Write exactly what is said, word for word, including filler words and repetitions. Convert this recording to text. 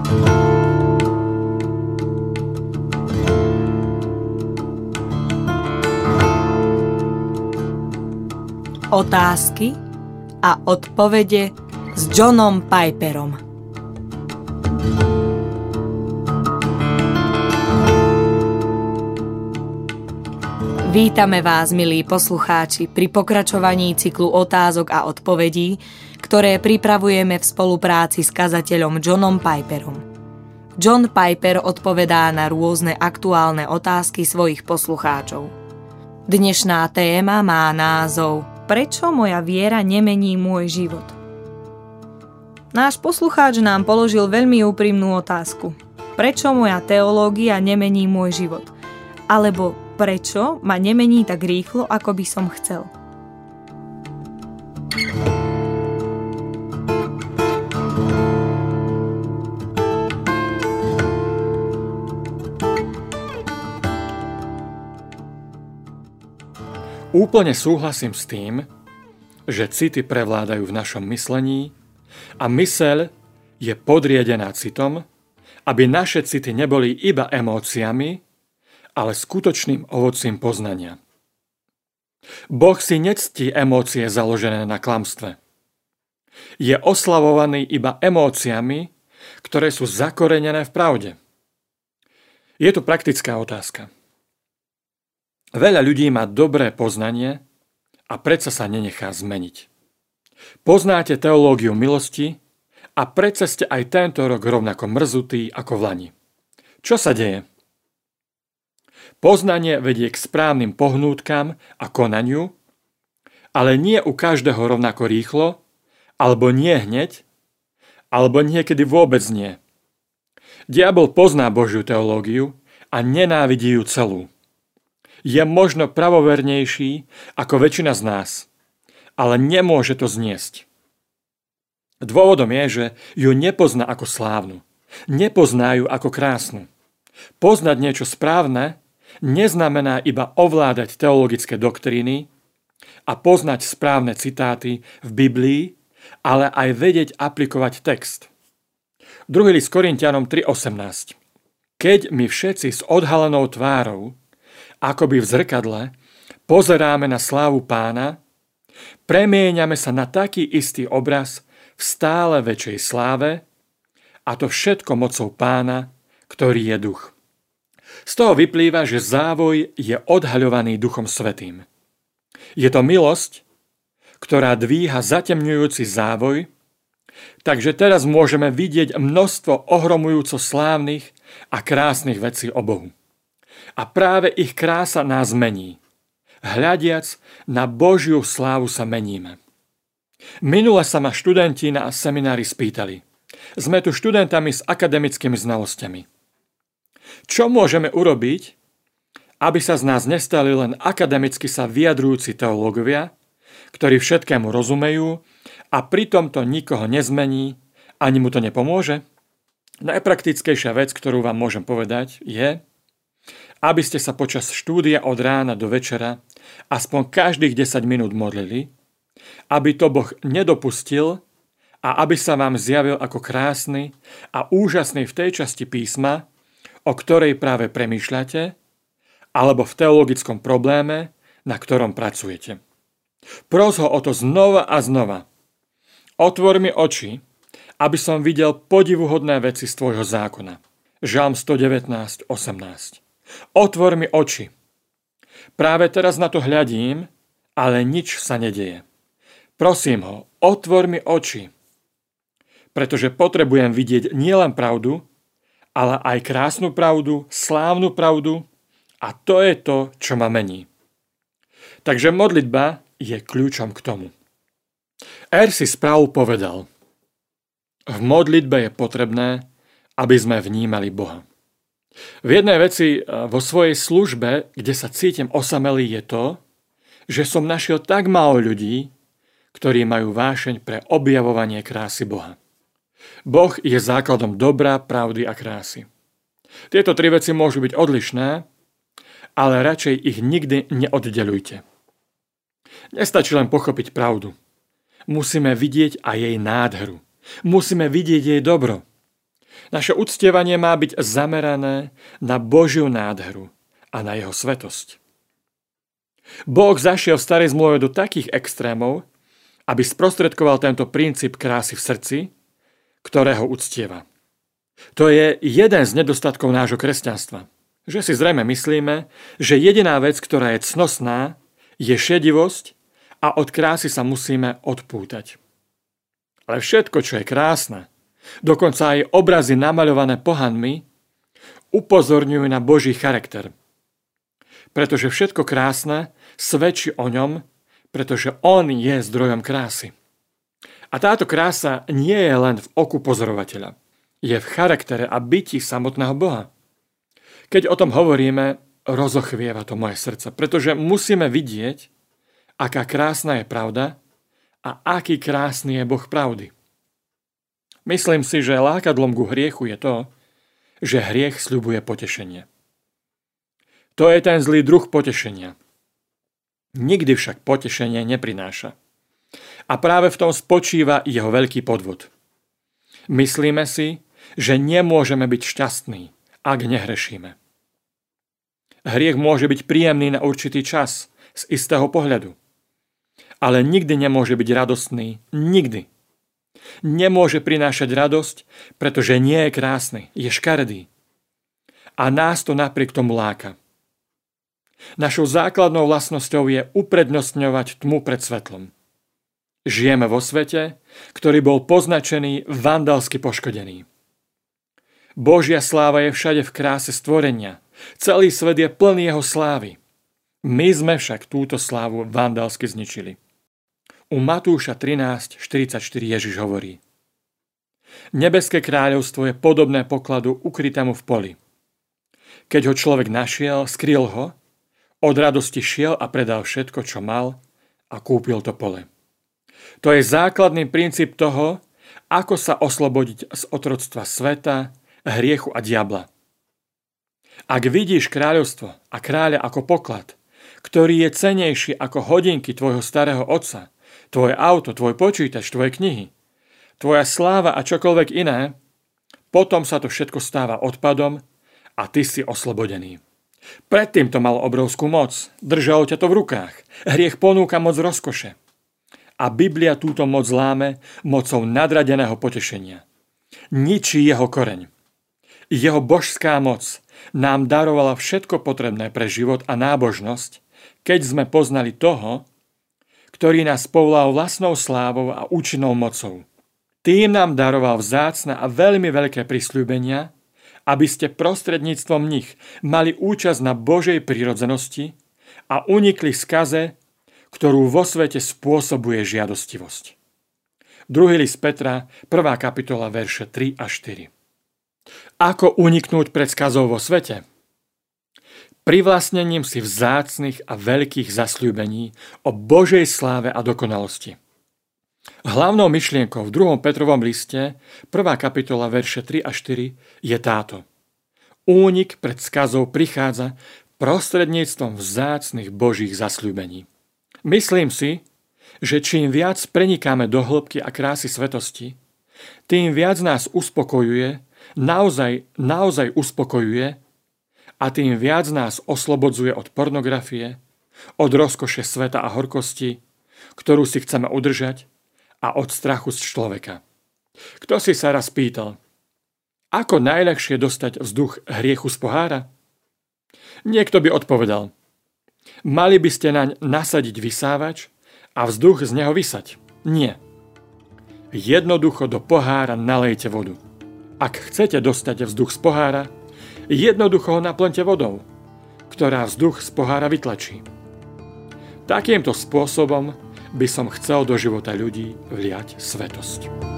Otázky a odpovede s Johnom Piperom. Vítame vás, milí poslucháči, pri pokračovaní cyklu otázok a odpovedí, ktoré pripravujeme v spolupráci s kazateľom Johnom Piperom. John Piper odpovedá na rôzne aktuálne otázky svojich poslucháčov. Dnešná téma má názov Prečo moja viera nemení môj život? Náš poslucháč nám položil veľmi úprimnú otázku. Prečo moja teológia nemení môj život? Alebo prečo ma nemení tak rýchlo, ako by som chcel? Úplne súhlasím s tým, že city prevládajú v našom myslení a myseľ je podriadená citom, aby naše city neboli iba emóciami, ale skutočným ovocím poznania. Boh si nectí emócie založené na klamstve. Je oslavovaný iba emóciami, ktoré sú zakorenené v pravde. Je tu praktická otázka. Veľa ľudí má dobré poznanie a predsa sa nenechá zmeniť. Poznáte teológiu milosti a predsa ste aj tento rok rovnako mrzutí ako v lani. Čo sa deje? Poznanie vedie k správnym pohnútkam a konaniu, ale nie u každého rovnako rýchlo, alebo nie hneď, alebo niekedy vôbec nie. Diabol pozná Božiu teológiu a nenávidí ju celú. Je možno pravovernejší ako väčšina z nás, ale nemôže to zniesť. Dôvodom je, že ju nepozná ako slávnu, nepozná ju ako krásnu. Poznať niečo správne neznamená iba ovládať teologické doktríny a poznať správne citáty v Biblii, ale aj vedieť aplikovať text. Druhý list Korinťanom tri osemnásť. Keď my všetci s odhalenou tvárou akoby v zrkadle, pozeráme na slávu Pána, premieňame sa na taký istý obraz v stále väčšej sláve, a to všetko mocou Pána, ktorý je duch. Z toho vyplýva, že závoj je odhaľovaný Duchom Svätým. Je to milosť, ktorá dvíha zatemňujúci závoj, takže teraz môžeme vidieť množstvo ohromujúco slávnych a krásnych vecí o Bohu. A práve ich krása nás mení. Hľadiac na Božiu slávu sa meníme. Minule sa ma študenti na seminári spýtali. Sme tu študentami s akademickými znalosťami. Čo môžeme urobiť, aby sa z nás nestali len akademicky sa vyjadrujúci teológovia, ktorí všetkému rozumejú a pritom to nikoho nezmení, ani mu to nepomôže? Najpraktickejšia vec, ktorú vám môžem povedať, je, aby ste sa počas štúdia od rána do večera aspoň každých desať minút modlili, aby to Boh nedopustil a aby sa vám zjavil ako krásny a úžasný v tej časti písma, o ktorej práve premýšľate, alebo v teologickom probléme, na ktorom pracujete. Pros ho o to znova a znova. Otvor mi oči, aby som videl podivuhodné veci z tvojho zákona. Žalm stodevätnásť osemnásť. Otvor mi oči. Práve teraz na to hľadím, ale nič sa nedeje. Prosím ho, otvor mi oči. Pretože potrebujem vidieť nielen pravdu, ale aj krásnu pravdu, slávnu pravdu a to je to, čo ma mení. Takže modlitba je kľúčom k tomu. R C Sproul povedal: v modlitbe je potrebné, aby sme vnímali Boha. V jednej veci vo svojej službe, kde sa cítim osamelý, je to, že som našiel tak málo ľudí, ktorí majú vášeň pre objavovanie krásy Boha. Boh je základom dobra, pravdy a krásy. Tieto tri veci môžu byť odlišné, ale radšej ich nikdy neoddeľujte. Nestačí len pochopiť pravdu. Musíme vidieť aj jej nádheru. Musíme vidieť jej dobro. Naše uctievanie má byť zamerané na Božiu nádheru a na jeho svetosť. Boh zašiel v starej zmluve do takých extrémov, aby sprostredkoval tento princíp krásy v srdci, ktorého uctieva. To je jeden z nedostatkov nášho kresťanstva. Že si zrejme myslíme, že jediná vec, ktorá je cnosná, je šedivosť a od krásy sa musíme odpútať. Ale všetko, čo je krásne, dokonca aj obrazy namaľované pohanmi, upozorňujú na Boží charakter. Pretože všetko krásne svedčí o ňom, pretože on je zdrojom krásy. A táto krása nie je len v oku pozorovateľa. Je v charaktere a byti samotného Boha. Keď o tom hovoríme, rozochvieva to moje srdce, pretože musíme vidieť, aká krásna je pravda a aký krásny je Boh pravdy. Myslím si, že lákadlom ku hriechu je to, že hriech sľubuje potešenie. To je ten zlý druh potešenia. Nikdy však potešenie neprináša. A práve v tom spočíva jeho veľký podvod. Myslíme si, že nemôžeme byť šťastní, ak nehrešíme. Hriech môže byť príjemný na určitý čas, z istého pohľadu. Ale nikdy nemôže byť radostný, nikdy. Nemôže prinášať radosť, pretože nie je krásny, je škaredý. A nás to napriek tomu láka. Našou základnou vlastnosťou je uprednostňovať tmu pred svetlom. Žijeme vo svete, ktorý bol poznačený vandalsky poškodený. Božia sláva je všade v kráse stvorenia. Celý svet je plný jeho slávy. My sme však túto slávu vandalsky zničili. U Matúša trinásť štyridsaťštyri Ježiš hovorí: Nebeské kráľovstvo je podobné pokladu ukrytému v poli. Keď ho človek našiel, skryl ho, od radosti šiel a predal všetko, čo mal, a kúpil to pole. To je základný princíp toho, ako sa oslobodiť z otroctva sveta, hriechu a diabla. Ak vidíš kráľovstvo a kráľa ako poklad, ktorý je cenejší ako hodinky tvojho starého otca, tvoje auto, tvoj počítač, tvoje knihy, tvoja sláva a čokoľvek iné, potom sa to všetko stáva odpadom a ty si oslobodený. Predtým to malo obrovskú moc, držalo ťa to v rukách. Hriech ponúka moc rozkoše. A Biblia túto moc láme mocou nadradeného potešenia. Ničí jeho koreň. Jeho božská moc nám darovala všetko potrebné pre život a nábožnosť, keď sme poznali toho, ktorý nás povolal vlastnou slávou a účinnou mocou. Tým nám daroval vzácne a veľmi veľké prisľúbenia, aby ste prostredníctvom nich mali účasť na Božej prirodzenosti a unikli skaze, ktorú vo svete spôsobuje žiadostivosť. Druhý list Petra, prvá kapitola, verše tri a štyri. Ako uniknúť pred skazou vo svete? Privlastnením si vzácnych a veľkých zasľúbení o Božej sláve a dokonalosti. Hlavnou myšlienkou v druhom Petrovom liste, prvá kapitola, verše tri a štyri, je táto. Únik pred skazou prichádza prostredníctvom vzácnych Božích zasľúbení. Myslím si, že čím viac prenikáme do hĺbky a krásy svetosti, tým viac nás uspokojuje, naozaj, naozaj uspokojuje a tým viac nás oslobodzuje od pornografie, od rozkoše sveta a horkosti, ktorú si chceme udržať, a od strachu z človeka. Kto si sa raz pýtal, ako najľahšie dostať vzduch hriechu z pohára? Niekto by odpovedal, mali by ste naň nasadiť vysávač a vzduch z neho vysať. Nie. Jednoducho do pohára nalejte vodu. Ak chcete dostať vzduch z pohára, jednoducho ho naplňte vodou, ktorá vzduch z pohára vytlačí. Takýmto spôsobom by som chcel do života ľudí vliať svetosť.